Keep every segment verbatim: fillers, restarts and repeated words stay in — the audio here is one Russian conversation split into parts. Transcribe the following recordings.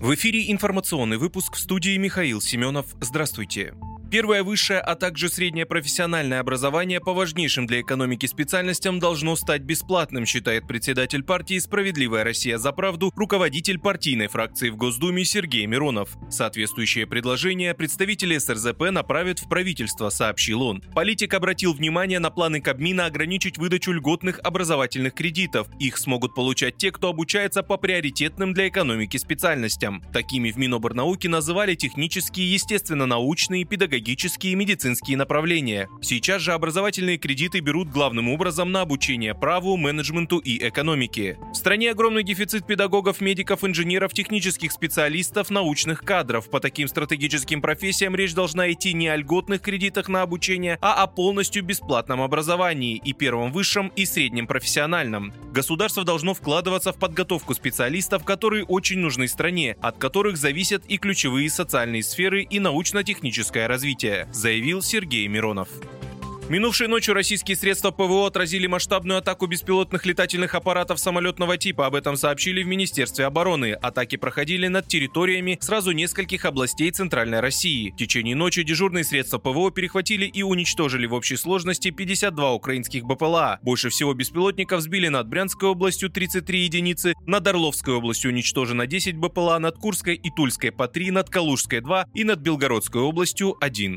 В эфире информационный выпуск, в студии Михаил Семенов. Здравствуйте. Первое высшее, а также среднее профессиональное образование по важнейшим для экономики специальностям должно стать бесплатным, считает председатель партии «Справедливая Россия за правду», руководитель партийной фракции в Госдуме Сергей Миронов. Соответствующее предложение представители эс эр зэ пэ направят в правительство, сообщил он. Политик обратил внимание на планы Кабмина ограничить выдачу льготных образовательных кредитов. Их смогут получать те, кто обучается по приоритетным для экономики специальностям. Такими в Миноборнауки называли технические, естественно-научные, педагогические и медицинские направления. Сейчас же образовательные кредиты берут главным образом на обучение праву, менеджменту и экономике. В стране огромный дефицит педагогов, медиков, инженеров, технических специалистов, научных кадров. По таким стратегическим профессиям речь должна идти не о льготных кредитах на обучение, а о полностью бесплатном образовании и первом высшем, и среднем профессиональном. Государство должно вкладываться в подготовку специалистов, которые очень нужны стране, от которых зависят и ключевые социальные сферы, и научно-техническое развитие, заявил Сергей Миронов. Минувшей ночью российские средства пэ вэ о отразили масштабную атаку беспилотных летательных аппаратов самолетного типа. Об этом сообщили в Министерстве обороны. Атаки проходили над территориями сразу нескольких областей Центральной России. В течение ночи дежурные средства пэ вэ о перехватили и уничтожили в общей сложности пятьдесят два украинских бэ пэ эл а. Больше всего беспилотников сбили над Брянской областью тридцать три единицы, над Орловской областью уничтожено десять бэ пэ эл а, над Курской и Тульской по три, над Калужской два и над Белгородской областью один.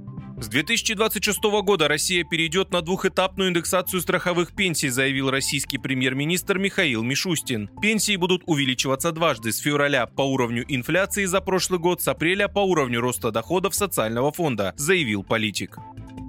С две тысячи двадцать шестого года Россия перейдет на двухэтапную индексацию страховых пенсий, заявил российский премьер-министр Михаил Мишустин. Пенсии будут увеличиваться дважды: с февраля по уровню инфляции за прошлый год, с апреля по уровню роста доходов социального фонда, заявил политик.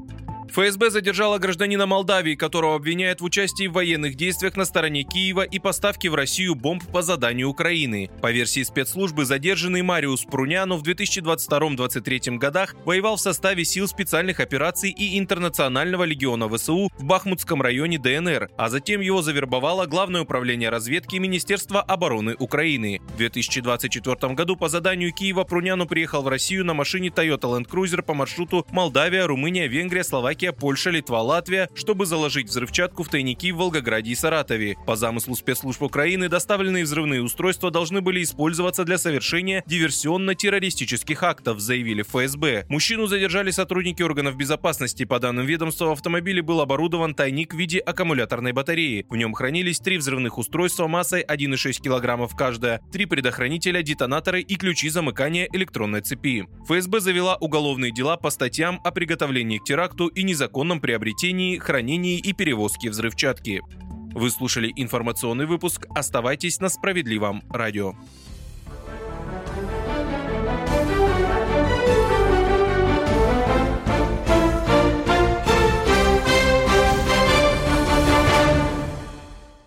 эф эс бэ задержала гражданина Молдавии, которого обвиняют в участии в военных действиях на стороне Киева и поставке в Россию бомб по заданию Украины. По версии спецслужбы, задержанный Мариус Пруняну в две тысячи двадцать втором — две тысячи двадцать третьем годах воевал в составе сил специальных операций и Интернационального легиона вэ эс у в Бахмутском районе дэ эн эр, а затем его завербовало Главное управление разведки Министерства обороны Украины. В две тысячи двадцать четвёртом году по заданию Киева Пруняну приехал в Россию на машине Toyota Land Cruiser по маршруту Молдавия, Румыния, Венгрия, Словакия, Польша, Литва, Латвия, чтобы заложить взрывчатку в тайники в Волгограде и Саратове. По замыслу спецслужб Украины, доставленные взрывные устройства должны были использоваться для совершения диверсионно-террористических актов, заявили в эф эс бэ. Мужчину задержали сотрудники органов безопасности. По данным ведомства, в автомобиле был оборудован тайник в виде аккумуляторной батареи. В нем хранились три взрывных устройства массой один и шесть килограммов каждое, три предохранителя, детонаторы и ключи замыкания электронной цепи. эф эс бэ завела уголовные дела по статьям о приготовлении к теракту и незаконном приобретении, хранении и перевозке взрывчатки. Вы слушали информационный выпуск. Оставайтесь на Справедливом радио.